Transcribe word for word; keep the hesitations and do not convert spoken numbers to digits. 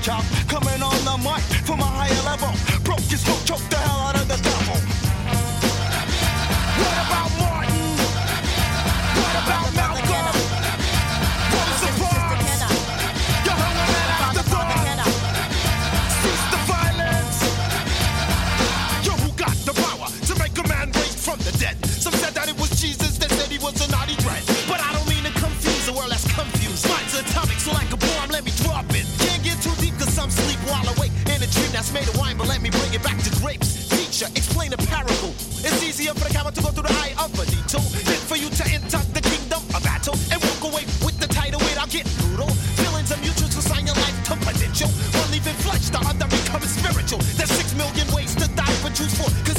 chop. Coming on the mic from a higher level. Broke your smoke, choke the hell out of the devil. What about Martin? What about Malcolm? What was the pause? You hung on that afterthought. Cease the violence. Yo, who got the power to make a man raised from the dead? Some said that it was Jesus, they said he was a naughty dread. But I don't mean to confuse the world that's confused. Mine's atomic, so like a bomb, let me drop it. Can't get too deep cause some sleep while awake in a dream that's made of wine, but let me bring it back to grapes. Teacher, explain a parable. It's easier for the camel to go through the eye of a needle than for you to enter the kingdom of battle and walk away with the title without getting brutal. Feelings are mutual, so sign your life to potential. One leaving flesh, the other becoming spiritual. There's six million ways to die, but choose four.